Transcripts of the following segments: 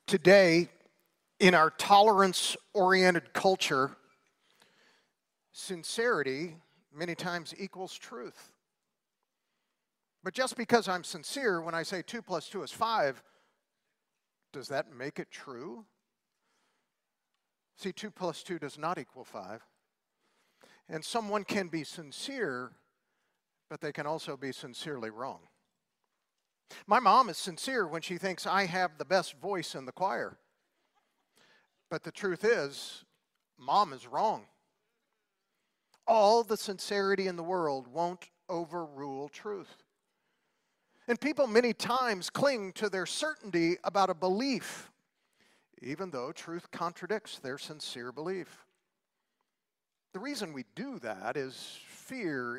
Today, in our tolerance-oriented culture, sincerity many times equals truth. But just because I'm sincere when I say 2 + 2 is 5, does that make it true? See, 2 + 2 does not equal 5. And someone can be sincere, but they can also be sincerely wrong. My mom is sincere when she thinks I have the best voice in the choir. But the truth is, Mom is wrong. All the sincerity in the world won't overrule truth. And people many times cling to their certainty about a belief, even though truth contradicts their sincere belief. The reason we do that is fear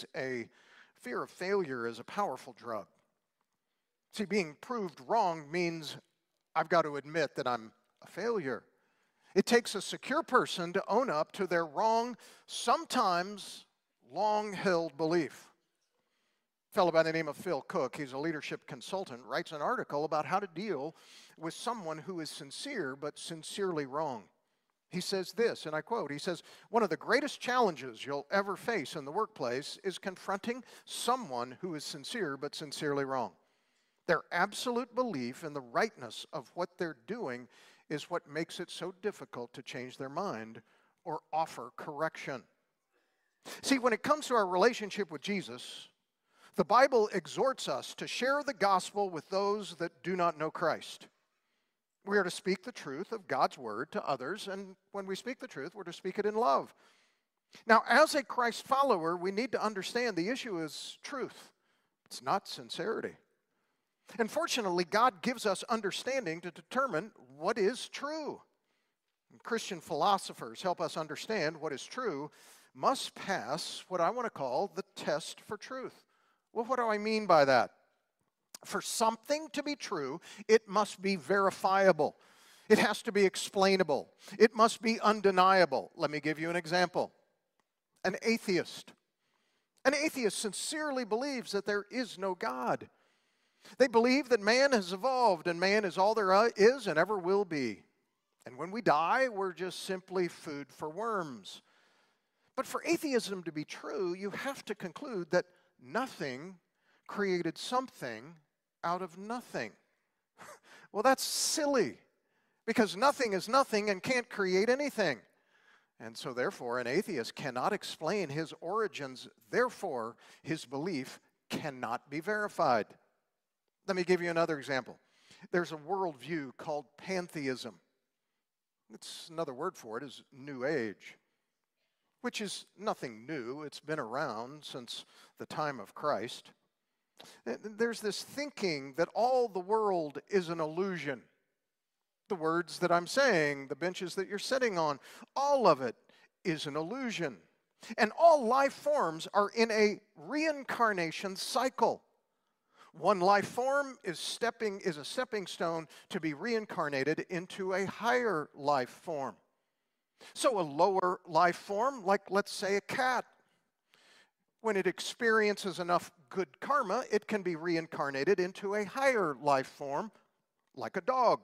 of failure is a powerful drug. See, being proved wrong means I've got to admit that I'm a failure. It takes a secure person to own up to their wrong, sometimes long-held belief. A fellow by the name of Phil Cook, he's a leadership consultant, writes an article about how to deal with someone who is sincere but sincerely wrong. He says this, and I quote, he says, "One of the greatest challenges you'll ever face in the workplace is confronting someone who is sincere but sincerely wrong. Their absolute belief in the rightness of what they're doing is what makes it so difficult to change their mind or offer correction." See, when it comes to our relationship with Jesus, the Bible exhorts us to share the gospel with those that do not know Christ. We are to speak the truth of God's word to others, and when we speak the truth, we're to speak it in love. Now, as a Christ follower, we need to understand the issue is truth. It's not sincerity. And fortunately, God gives us understanding to determine what is true. And Christian philosophers help us understand what is true must pass what I want to call the test for truth. Well, what do I mean by that? For something to be true, it must be verifiable. It has to be explainable. It must be undeniable. Let me give you an example. An atheist. An atheist sincerely believes that there is no God. They believe that man has evolved and man is all there is and ever will be. And when we die, we're just simply food for worms. But for atheism to be true, you have to conclude that nothing created something out of nothing. Well, that's silly, because nothing is nothing and can't create anything. And so therefore, an atheist cannot explain his origins. Therefore, his belief cannot be verified. Let me give you another example. There's a worldview called pantheism. It's another word for it is New Age, which is nothing new. It's been around since the time of Christ. There's this thinking that all the world is an illusion. The words that I'm saying, the benches that you're sitting on, all of it is an illusion. And all life forms are in a reincarnation cycle. One life form is a stepping stone to be reincarnated into a higher life form. So a lower life form, like let's say a cat, when it experiences enough good karma, it can be reincarnated into a higher life form, like a dog.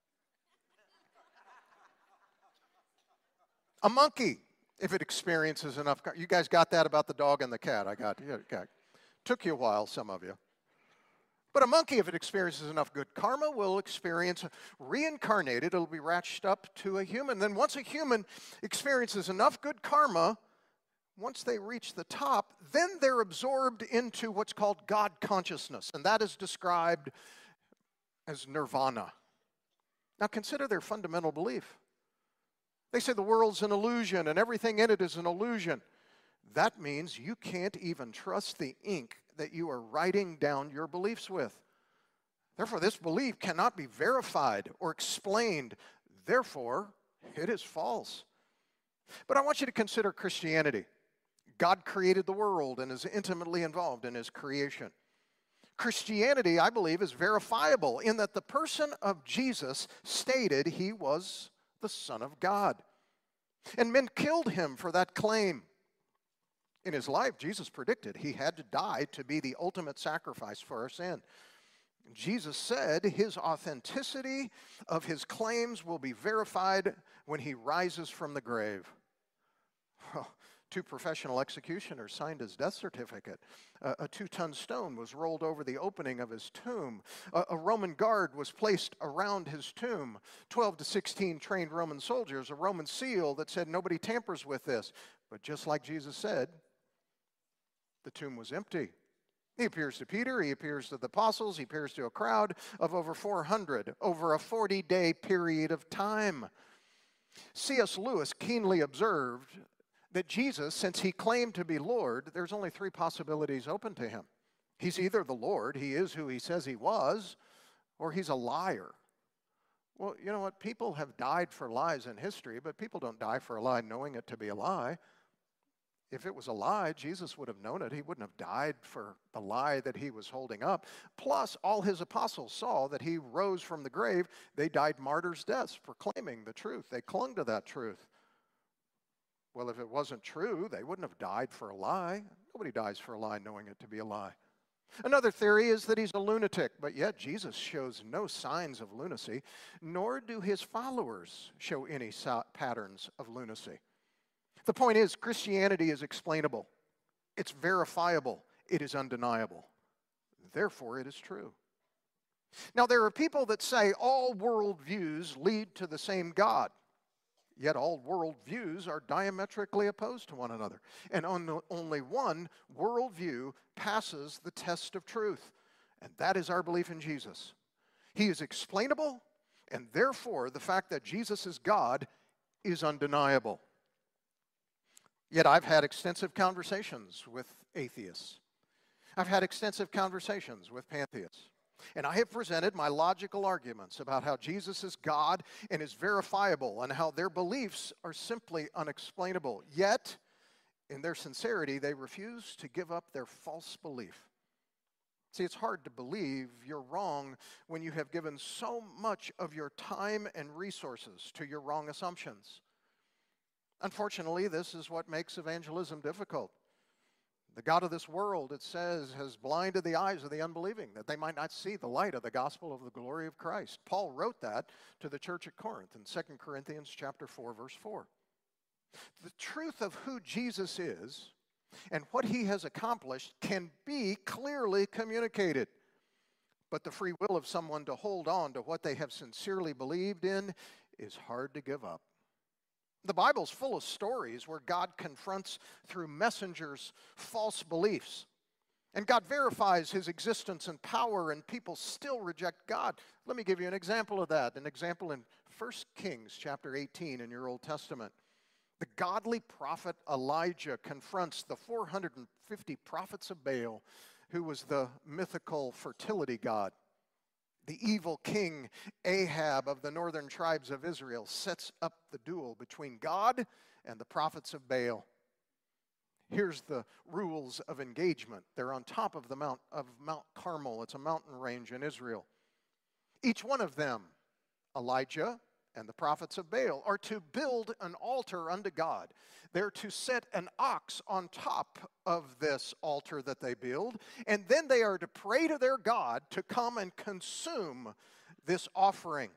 A monkey, if it experiences enough karma. You guys got that about the dog and the cat? I got it. Okay. Took you a while, some of you. But a monkey, if it experiences enough good karma, will experience reincarnated. It'll be ratcheted up to a human. Then once a human experiences enough good karma, once they reach the top, then they're absorbed into what's called God consciousness, and that is described as nirvana. Now consider their fundamental belief. They say the world's an illusion and everything in it is an illusion. That means you can't even trust the ink that you are writing down your beliefs with. Therefore, this belief cannot be verified or explained. Therefore, it is false. But I want you to consider Christianity. God created the world and is intimately involved in his creation. Christianity, I believe, is verifiable in that the person of Jesus stated he was the Son of God. And men killed him for that claim. In his life, Jesus predicted he had to die to be the ultimate sacrifice for our sin. Jesus said his authenticity of his claims will be verified when he rises from the grave. Well, 2 professional executioners signed his death certificate. A 2-ton stone was rolled over the opening of his tomb. A Roman guard was placed around his tomb. 12 to 16 trained Roman soldiers, a Roman seal that said nobody tampers with this. But just like Jesus said, the tomb was empty. He appears to Peter, he appears to the apostles, he appears to a crowd of over 400 over a 40-day period of time. C.S. Lewis keenly observed that Jesus, since he claimed to be Lord, there's only 3 possibilities open to him. He's either the Lord, he is who he says he was, or he's a liar. Well, you know what? People have died for lies in history, but people don't die for a lie knowing it to be a lie. If it was a lie, Jesus would have known it. He wouldn't have died for the lie that he was holding up. Plus, all his apostles saw that he rose from the grave. They died martyrs' deaths proclaiming the truth. They clung to that truth. Well, if it wasn't true, they wouldn't have died for a lie. Nobody dies for a lie knowing it to be a lie. Another theory is that he's a lunatic, but yet Jesus shows no signs of lunacy, nor do his followers show any patterns of lunacy. The point is, Christianity is explainable, it's verifiable, it is undeniable. Therefore, it is true. Now, there are people that say all worldviews lead to the same God. Yet all worldviews are diametrically opposed to one another. And only one worldview passes the test of truth. And that is our belief in Jesus. He is explainable, and therefore the fact that Jesus is God is undeniable. Yet I've had extensive conversations with atheists. I've had extensive conversations with pantheists. And I have presented my logical arguments about how Jesus is God and is verifiable and how their beliefs are simply unexplainable. Yet, in their sincerity, they refuse to give up their false belief. See, it's hard to believe you're wrong when you have given so much of your time and resources to your wrong assumptions. Unfortunately, this is what makes evangelism difficult. The God of this world, it says, has blinded the eyes of the unbelieving, that they might not see the light of the gospel of the glory of Christ. Paul wrote that to the church at Corinth in 2 Corinthians chapter 4, verse 4. The truth of who Jesus is and what he has accomplished can be clearly communicated. But the free will of someone to hold on to what they have sincerely believed in is hard to give up. The Bible's full of stories where God confronts through messengers false beliefs. And God verifies his existence and power, and people still reject God. Let me give you an example of that. An example in 1 Kings chapter 18 in your Old Testament. The godly prophet Elijah confronts the 450 prophets of Baal, who was the mythical fertility god. The evil king Ahab of the northern tribes of Israel sets up the duel between God and the prophets of Baal. Here's the rules of engagement. They're on top of the Mount Carmel. It's a mountain range in Israel. Each one of them, Elijah and the prophets of Baal, are to build an altar unto God. They're to set an ox on top of this altar that they build, and then they are to pray to their God to come and consume this offering.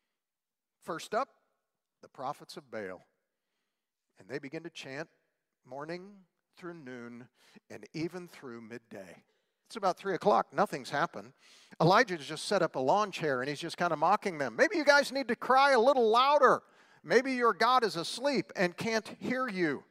First up, the prophets of Baal. And they begin to chant morning through noon and even through midday. It's about 3 o'clock. Nothing's happened. Elijah's just set up a lawn chair, and he's just kind of mocking them. Maybe you guys need to cry a little louder. Maybe your God is asleep and can't hear you.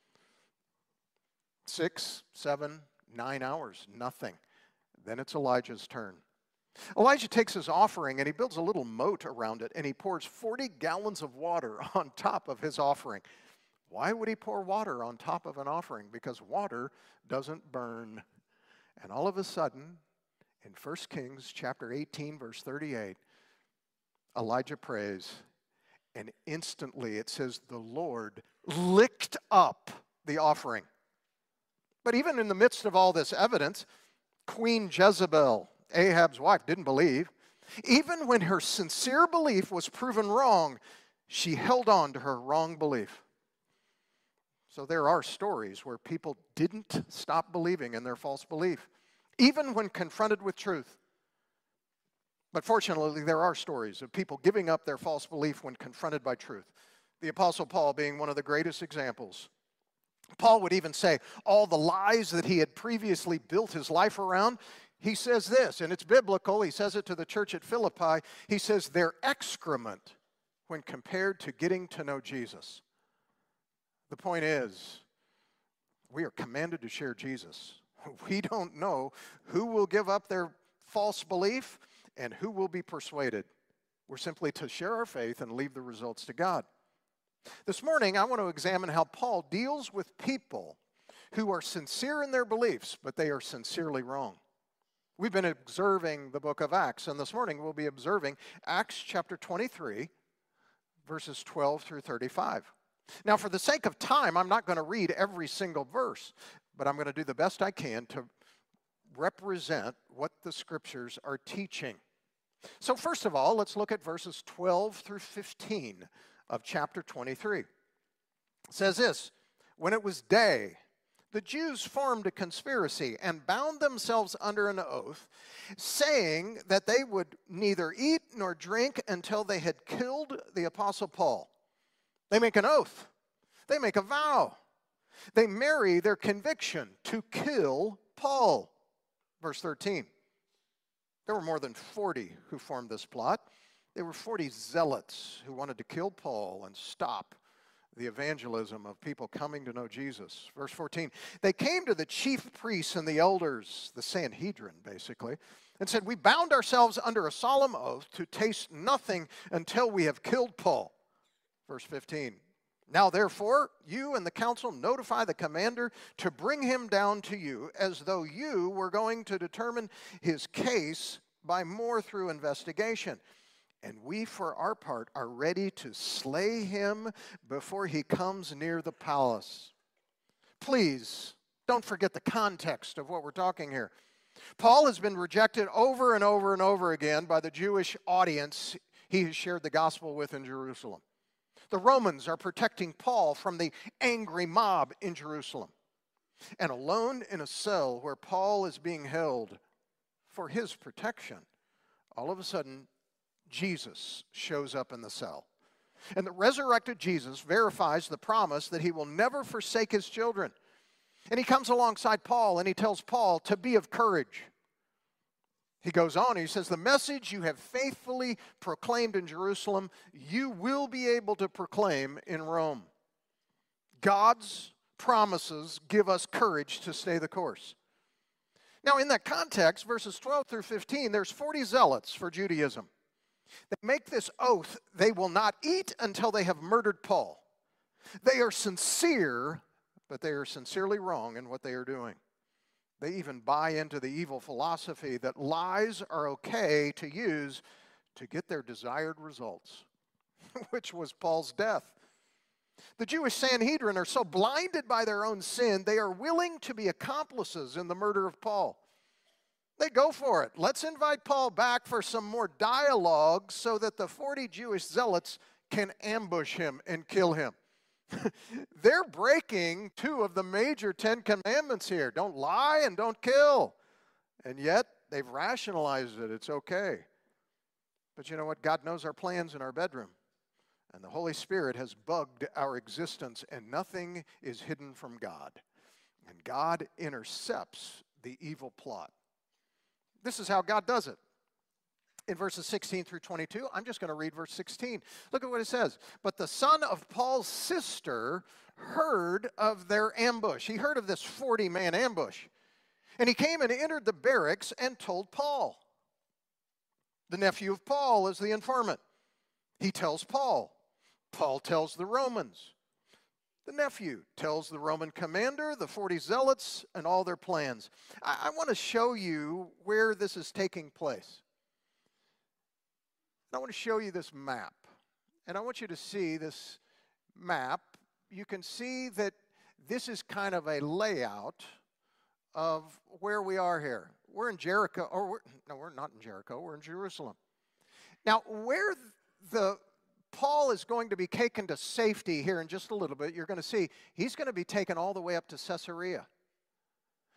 6, 7, 9 hours, nothing. Then it's Elijah's turn. Elijah takes his offering, and he builds a little moat around it, and he pours 40 gallons of water on top of his offering. Why would he pour water on top of an offering? Because water doesn't burn. And all of a sudden, in 1 Kings chapter 18, verse 38, Elijah prays, and instantly it says the Lord licked up the offering. But even in the midst of all this evidence, Queen Jezebel, Ahab's wife, didn't believe. Even when her sincere belief was proven wrong, she held on to her wrong belief. So there are stories where people didn't stop believing in their false belief, even when confronted with truth. But fortunately, there are stories of people giving up their false belief when confronted by truth. The Apostle Paul being one of the greatest examples. Paul would even say all the lies that he had previously built his life around, he says this, and it's biblical. He says it to the church at Philippi. He says they're excrement when compared to getting to know Jesus. The point is, we are commanded to share Jesus. We don't know who will give up their false belief and who will be persuaded. We're simply to share our faith and leave the results to God. This morning, I want to examine how Paul deals with people who are sincere in their beliefs, but they are sincerely wrong. We've been observing the book of Acts, and this morning we'll be observing Acts chapter 23, verses 12 through 35. Now, for the sake of time, I'm not going to read every single verse, but I'm going to do the best I can to represent what the scriptures are teaching. So first of all, let's look at verses 12 through 15 of chapter 23. It says this, "When it was day, the Jews formed a conspiracy and bound themselves under an oath, saying that they would neither eat nor drink until they had killed the Apostle Paul." They make an oath. They make a vow. They marry their conviction to kill Paul. Verse 13. There were more than 40 who formed this plot. There were 40 zealots who wanted to kill Paul and stop the evangelism of people coming to know Jesus. Verse 14, they came to the chief priests and the elders, the Sanhedrin basically, and said, "We bound ourselves under a solemn oath to taste nothing until we have killed Paul." Verse 15, "Now therefore, you and the council notify the commander to bring him down to you, as though you were going to determine his case by more through investigation. And we, for our part, are ready to slay him before he comes near the palace." Please, don't forget the context of what we're talking here. Paul has been rejected over and over and over again by the Jewish audience he has shared the gospel with in Jerusalem. The Romans are protecting Paul from the angry mob in Jerusalem. And alone in a cell where Paul is being held for his protection, all of a sudden, Jesus shows up in the cell. And the resurrected Jesus verifies the promise that he will never forsake his children. And he comes alongside Paul and he tells Paul to be of courage. He goes on, he says, "The message you have faithfully proclaimed in Jerusalem, you will be able to proclaim in Rome." God's promises give us courage to stay the course. Now, in that context, verses 12 through 15, there's 40 zealots for Judaism. They make this oath they will not eat until they have murdered Paul. They are sincere, but they are sincerely wrong in what they are doing. They even buy into the evil philosophy that lies are okay to use to get their desired results, which was Paul's death. The Jewish Sanhedrin are so blinded by their own sin, they are willing to be accomplices in the murder of Paul. They go for it. Let's invite Paul back for some more dialogue so that the 40 Jewish zealots can ambush him and kill him. They're breaking two of the major 10 commandments here. Don't lie and don't kill. And yet, they've rationalized it. It's okay. But you know what? God knows our plans in our bedroom. And the Holy Spirit has bugged our existence, and nothing is hidden from God. And God intercepts the evil plot. This is how God does it. In verses 16 through 22, I'm just going to read verse 16. Look at what it says. "But the son of Paul's sister heard of their ambush." He heard of this 40-man ambush. And he came and entered the barracks and told Paul. The nephew of Paul is the informant. He tells Paul. Paul tells the Romans. The nephew tells the Roman commander, the 40 zealots, and all their plans. I want to show you where this is taking place. I want to show you this map. And I want you to see this map. You can see that this is kind of a layout of where we are here. We're in Jericho, we're not in Jericho, we're in Jerusalem. Now, where Paul is going to be taken to safety here in just a little bit, you're going to see he's going to be taken all the way up to Caesarea.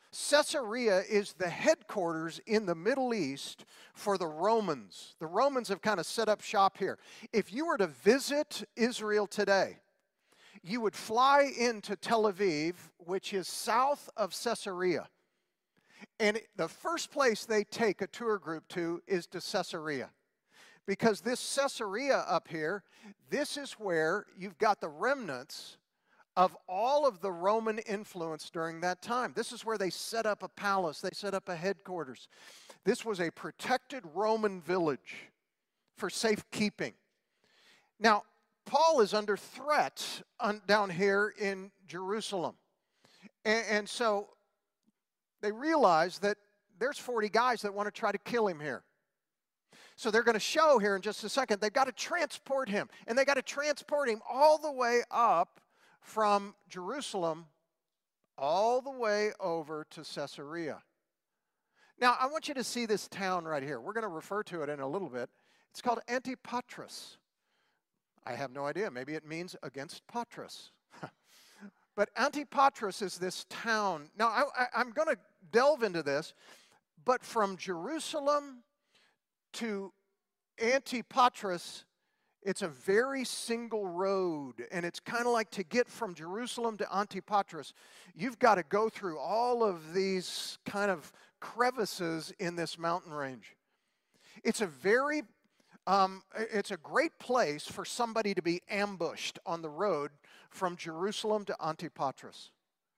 Caesarea is the headquarters in the Middle East for the Romans. The Romans have kind of set up shop here. If you were to visit Israel today, you would fly into Tel Aviv, which is south of Caesarea. And the first place they take a tour group to is to Caesarea. Because this Caesarea up here, this is where you've got the remnants of all of the Roman influence during that time. This is where they set up a palace, they set up a headquarters. This was a protected Roman village for safekeeping. Now, Paul is under threat down here in Jerusalem. And so they realize that there's 40 guys that want to try to kill him here. So they're going to show here in just a second, they've got to transport him. And they got to transport him all the way up from Jerusalem all the way over to Caesarea. Now, I want you to see this town right here. We're going to refer to it in a little bit. It's called Antipatris. I have no idea. Maybe it means against Patras. But Antipatris is this town. Now, I'm going to delve into this, but from Jerusalem to Antipatris, it's a very single road, and it's kind of like to get from Jerusalem to Antipatris, you've got to go through all of these kind of crevices in this mountain range. It's a very, it's a great place for somebody to be ambushed on the road from Jerusalem to Antipatris.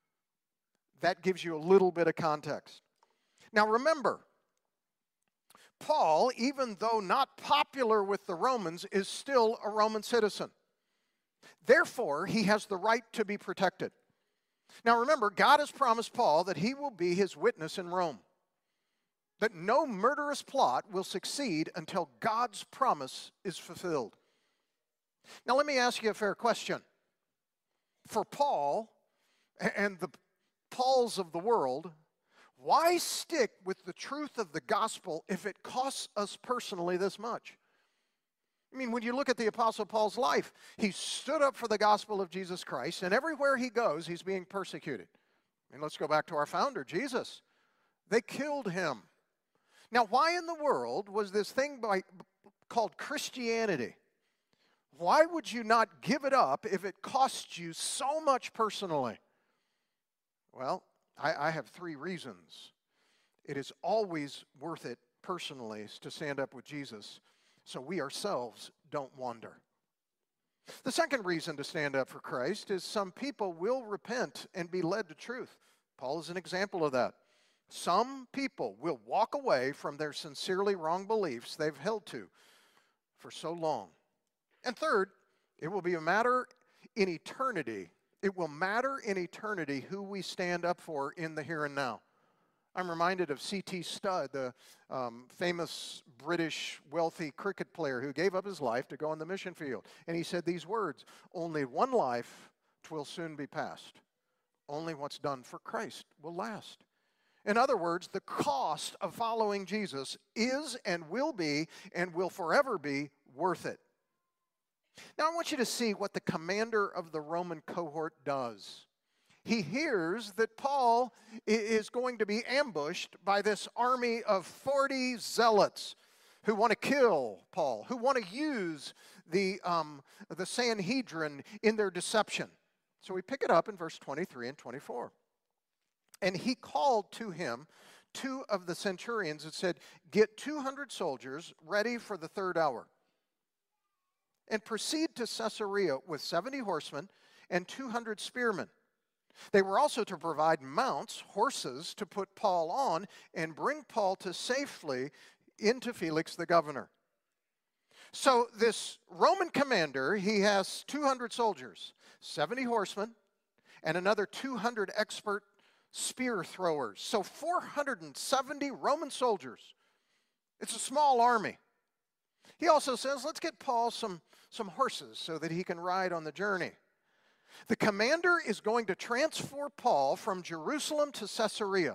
That gives you a little bit of context. Now remember, Paul, even though not popular with the Romans, is still a Roman citizen. Therefore, he has the right to be protected. Now remember, God has promised Paul that he will be his witness in Rome, that no murderous plot will succeed until God's promise is fulfilled. Now let me ask you a fair question. For Paul and the Pauls of the world, why stick with the truth of the gospel if it costs us personally this much? I mean, when you look at the Apostle Paul's life, he stood up for the gospel of Jesus Christ, and everywhere he goes, he's being persecuted. And let's go back to our founder, Jesus. They killed him. Now, why in the world was this thing called Christianity? Why would you not give it up if it costs you so much personally? Well, I have three reasons. It is always worth it personally to stand up with Jesus so we ourselves don't wander. The second reason to stand up for Christ is some people will repent and be led to truth. Paul is an example of that. Some people will walk away from their sincerely wrong beliefs they've held to for so long. And third, it will be a matter in eternity. It will matter in eternity who we stand up for in the here and now. I'm reminded of C.T. Studd, the famous British wealthy cricket player who gave up his life to go on the mission field. And he said these words, "Only one life 'twill soon be past. Only what's done for Christ will last." In other words, the cost of following Jesus is and will forever be worth it. Now I want you to see what the commander of the Roman cohort does. He hears that Paul is going to be ambushed by this army of 40 zealots who want to kill Paul, who want to use the Sanhedrin in their deception. So we pick it up in verse 23 and 24. And he called to him 2 of the centurions and said, "Get 200 soldiers ready for the 3rd hour. And proceed to Caesarea with 70 horsemen and 200 spearmen. They were also to provide mounts, horses, to put Paul on and bring Paul to safely into Felix the governor." So this Roman commander, he has 200 soldiers, 70 horsemen, and another 200 expert spear throwers. So 470 Roman soldiers. It's a small army. He also says, let's get Paul some horses so that he can ride on the journey. The commander is going to transfer Paul from Jerusalem to Caesarea,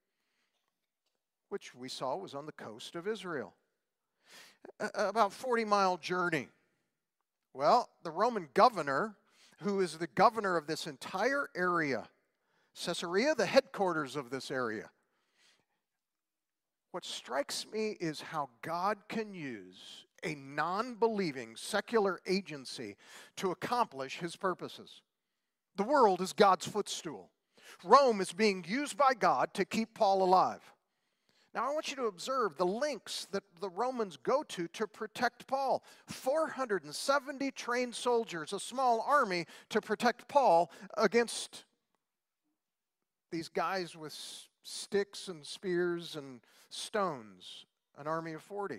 which we saw was on the coast of Israel. About 40-mile journey. Well, the Roman governor, who is the governor of this entire area, Caesarea, the headquarters of this area. What strikes me is how God can use a non-believing secular agency to accomplish his purposes. The world is God's footstool. Rome is being used by God to keep Paul alive. Now, I want you to observe the lengths that the Romans go to protect Paul. 470 trained soldiers, a small army to protect Paul against these guys with sticks and spears and stones, an army of 40.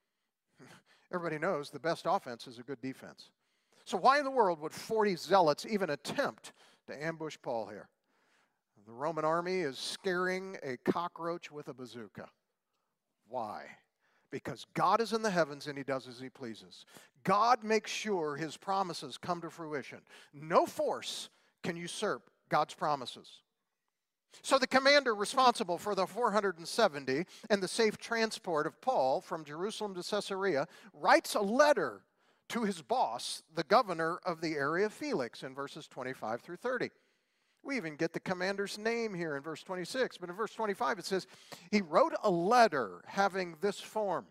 Everybody knows the best offense is a good defense. So why in the world would 40 zealots even attempt to ambush Paul here? The Roman army is scaring a cockroach with a bazooka. Why? Because God is in the heavens and he does as he pleases. God makes sure his promises come to fruition. No force can usurp God's promises. So the commander responsible for the 470 and the safe transport of Paul from Jerusalem to Caesarea writes a letter to his boss, the governor of the area, Felix, in verses 25 through 30. We even get the commander's name here in verse 26, but in verse 25 it says, he wrote a letter having this form.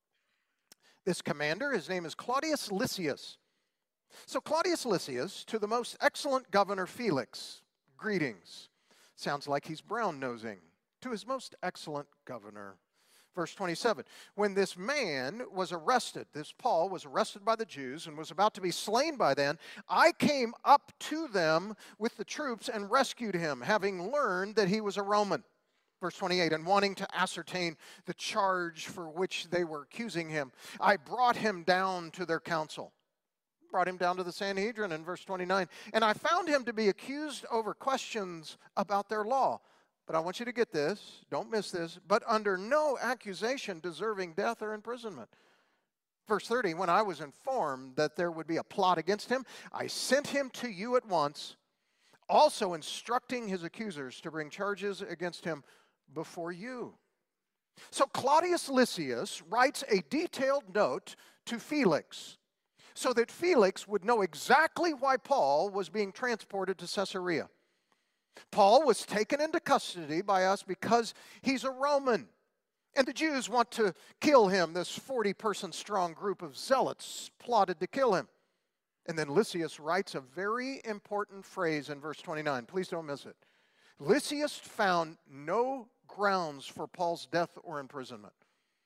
This commander, his name is Claudius Lysias. So Claudius Lysias, to the most excellent governor Felix, greetings. Sounds like he's brown-nosing. To his most excellent governor. Verse 27, when this man was arrested, this Paul was arrested by the Jews and was about to be slain by them, I came up to them with the troops and rescued him, having learned that he was a Roman. Verse 28, and wanting to ascertain the charge for which they were accusing him, I brought him down to their council. Brought him down to the Sanhedrin in verse 29. And I found him to be accused over questions about their law. But I want you to get this, don't miss this, but under no accusation deserving death or imprisonment. Verse 30, when I was informed that there would be a plot against him, I sent him to you at once, also instructing his accusers to bring charges against him before you. So Claudius Lysias writes a detailed note to Felix, so that Felix would know exactly why Paul was being transported to Caesarea. Paul was taken into custody by us because he's a Roman. And the Jews want to kill him. This 40-person strong group of zealots plotted to kill him. And then Lysias writes a very important phrase in verse 29. Please don't miss it. Lysias found no grounds for Paul's death or imprisonment.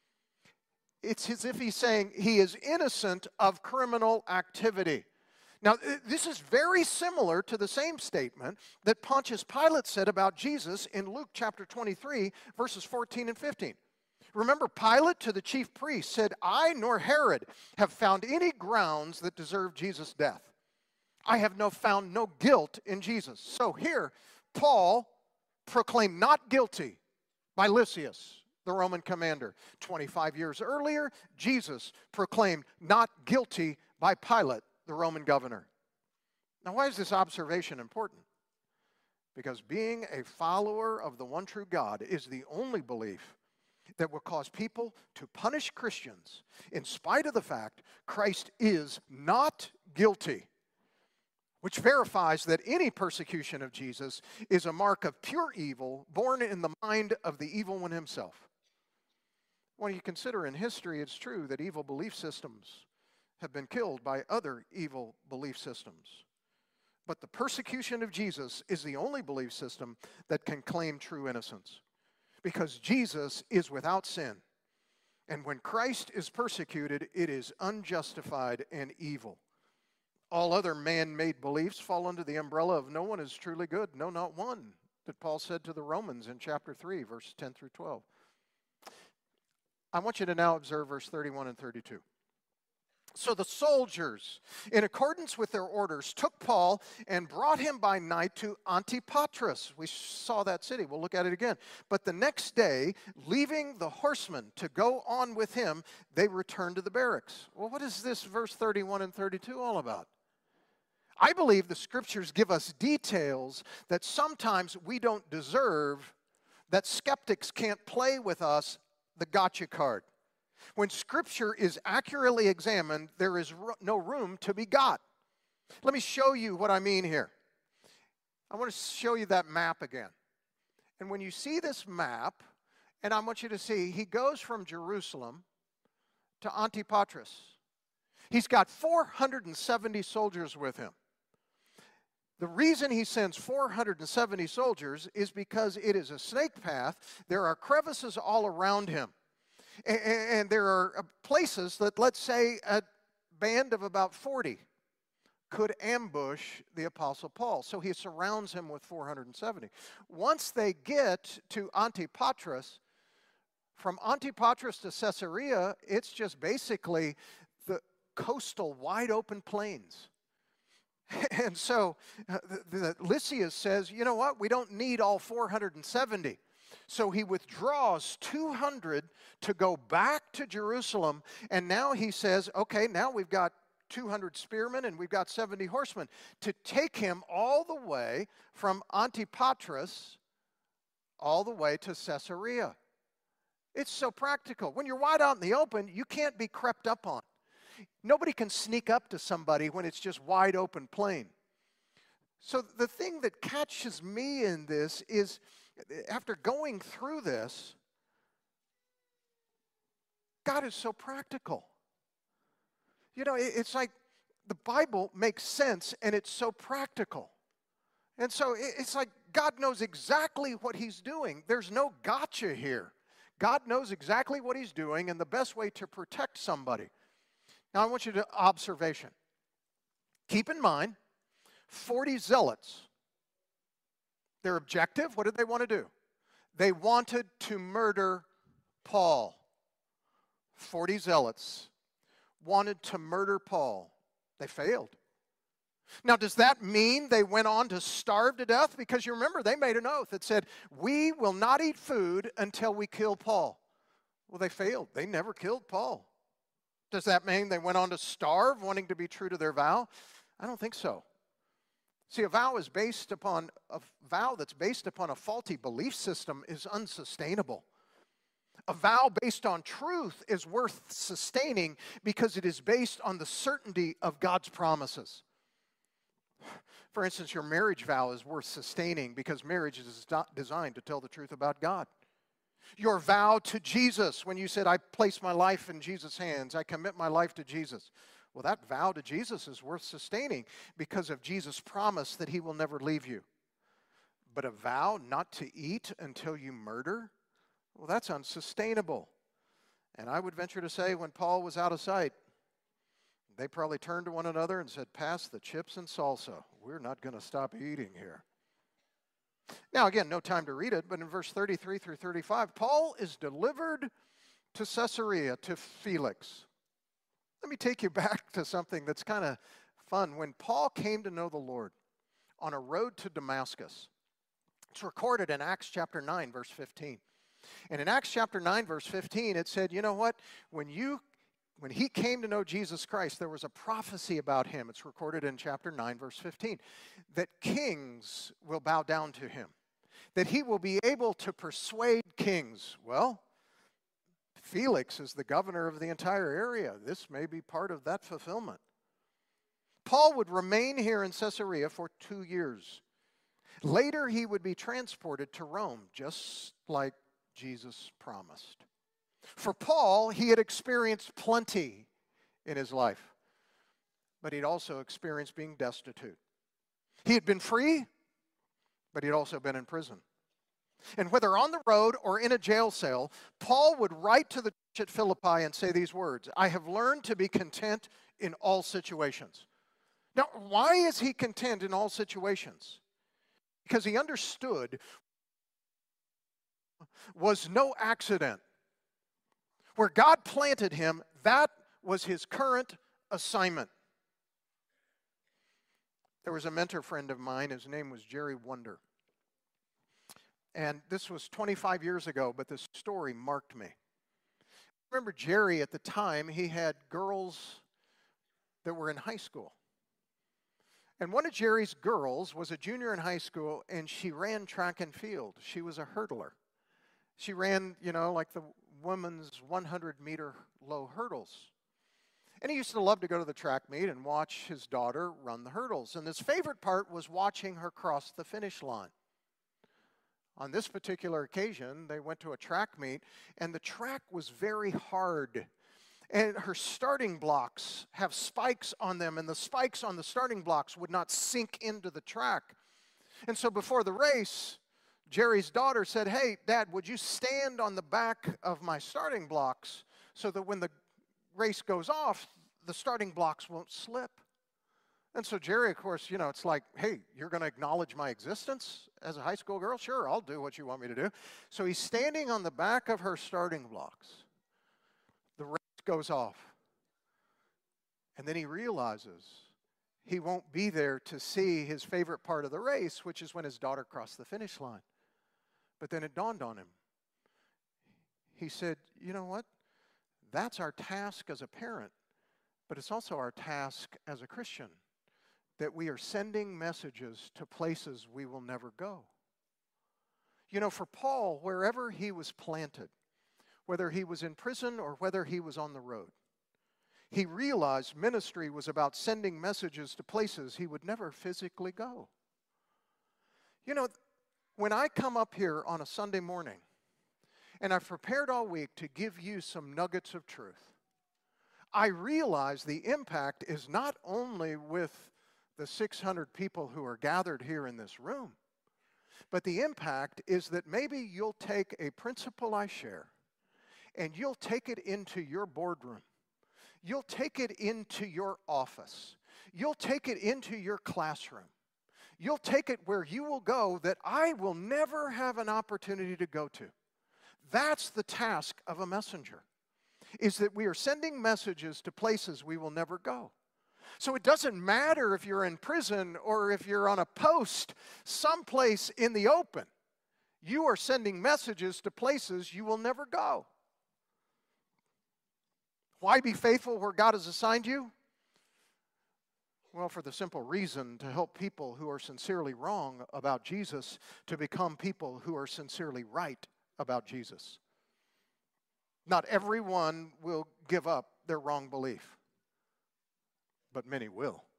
It's as if he's saying he is innocent of criminal activity. Now, this is very similar to the same statement that Pontius Pilate said about Jesus in Luke chapter 23, verses 14 and 15. Remember, Pilate to the chief priests said, I nor Herod have found any grounds that deserve Jesus' death. I have found no guilt in Jesus. So here, Paul proclaimed not guilty by Lysias, the Roman commander. 25 years earlier, Jesus proclaimed not guilty by Pilate, the Roman governor. Now, why is this observation important? Because being a follower of the one true God is the only belief that will cause people to punish Christians in spite of the fact Christ is not guilty, which verifies that any persecution of Jesus is a mark of pure evil born in the mind of the evil one himself. When you consider in history, it's true that evil belief systems have been killed by other evil belief systems. But the persecution of Jesus is the only belief system that can claim true innocence, because Jesus is without sin. And when Christ is persecuted, it is unjustified and evil. All other man-made beliefs fall under the umbrella of no one is truly good, no, not one, that Paul said to the Romans in chapter 3, verses 10 through 12. I want you to now observe verse 31 and 32. So the soldiers, in accordance with their orders, took Paul and brought him by night to Antipatris. We saw that city. We'll look at it again. But the next day, leaving the horsemen to go on with him, they returned to the barracks. Well, what is this verse 31 and 32 all about? I believe the scriptures give us details that sometimes we don't deserve, that skeptics can't play with us the gotcha card. When Scripture is accurately examined, there is no room to be got. Let me show you what I mean here. I want to show you that map again. And when you see this map, and I want you to see, he goes from Jerusalem to Antipatris. He's got 470 soldiers with him. The reason he sends 470 soldiers is because it is a snake path. There are crevices all around him. And there are places that, let's say, a band of about 40 could ambush the Apostle Paul. So he surrounds him with 470. Once they get to Antipatris, from Antipatris to Caesarea, it's just basically the coastal, wide open plains. And so Lysias says, you know what, we don't need all 470. So he withdraws 200 to go back to Jerusalem, and now he says, okay, now we've got 200 spearmen and we've got 70 horsemen to take him all the way from Antipatris all the way to Caesarea. It's so practical. When you're wide out in the open, you can't be crept up on. Nobody can sneak up to somebody when it's just wide open plain. So the thing that catches me in this is, after going through this, God is so practical. You know, it's like the Bible makes sense and it's so practical. And so it's like God knows exactly what he's doing. There's no gotcha here. God knows exactly what he's doing and the best way to protect somebody. Now I want you to observation. Keep in mind, 40 zealots. Their objective, what did they want to do? They wanted to murder Paul. 40 zealots wanted to murder Paul. They failed. Now, does that mean they went on to starve to death? Because you remember, they made an oath that said, we will not eat food until we kill Paul. Well, they failed. They never killed Paul. Does that mean they went on to starve, wanting to be true to their vow? I don't think so. See, a vow that's based upon a faulty belief system is unsustainable. A vow based on truth is worth sustaining because it is based on the certainty of God's promises. For instance, your marriage vow is worth sustaining because marriage is designed to tell the truth about God. Your vow to Jesus, when you said, I place my life in Jesus' hands, I commit my life to Jesus. Well, that vow to Jesus is worth sustaining because of Jesus' promise that he will never leave you. But a vow not to eat until you murder, well, that's unsustainable. And I would venture to say when Paul was out of sight, they probably turned to one another and said, pass the chips and salsa. We're not going to stop eating here. Now, again, no time to read it, but in verse 33 through 35, Paul is delivered to Caesarea, to Felix. Let me take you back to something that's kind of fun. When Paul came to know the Lord on a road to Damascus, it's recorded in Acts chapter 9, verse 15. And in Acts chapter 9, verse 15, it said, you know what? When he came to know Jesus Christ, there was a prophecy about him. It's recorded in chapter 9, verse 15, that kings will bow down to him, that he will be able to persuade kings. Well, Felix is the governor of the entire area. This may be part of that fulfillment. Paul would remain here in Caesarea for 2 years. Later, he would be transported to Rome, just like Jesus promised. For Paul, he had experienced plenty in his life, but he'd also experienced being destitute. He had been free, but he'd also been in prison. And whether on the road or in a jail cell, Paul would write to the church at Philippi and say these words, I have learned to be content in all situations. Now, why is he content in all situations? Because he understood was no accident. Where God planted him, that was his current assignment. There was a mentor friend of mine, his name was Jerry Wonder. And this was 25 years ago, but this story marked me. I remember Jerry at the time, he had girls that were in high school. And one of Jerry's girls was a junior in high school, and she ran track and field. She was a hurdler. She ran, like the women's 100-meter low hurdles. And he used to love to go to the track meet and watch his daughter run the hurdles. And his favorite part was watching her cross the finish line. On this particular occasion, they went to a track meet, and the track was very hard. And her starting blocks have spikes on them, and the spikes on the starting blocks would not sink into the track. And so before the race, Jerry's daughter said, "Hey, Dad, would you stand on the back of my starting blocks so that when the race goes off, the starting blocks won't slip?" And so Jerry, of course, it's like, "Hey, you're going to acknowledge my existence as a high school girl? Sure, I'll do what you want me to do." So he's standing on the back of her starting blocks. The race goes off. And then he realizes he won't be there to see his favorite part of the race, which is when his daughter crossed the finish line. But then it dawned on him. He said, "You know what? That's our task as a parent, but it's also our task as a Christian, that we are sending messages to places we will never go." For Paul, wherever he was planted, whether he was in prison or whether he was on the road, he realized ministry was about sending messages to places he would never physically go. When I come up here on a Sunday morning, and I've prepared all week to give you some nuggets of truth, I realize the impact is not only with the 600 people who are gathered here in this room, but the impact is that maybe you'll take a principle I share and you'll take it into your boardroom. You'll take it into your office. You'll take it into your classroom. You'll take it where you will go that I will never have an opportunity to go to. That's the task of a messenger, is that we are sending messages to places we will never go. So it doesn't matter if you're in prison or if you're on a post someplace in the open. You are sending messages to places you will never go. Why be faithful where God has assigned you? Well, for the simple reason to help people who are sincerely wrong about Jesus to become people who are sincerely right about Jesus. Not everyone will give up their wrong belief, but many will.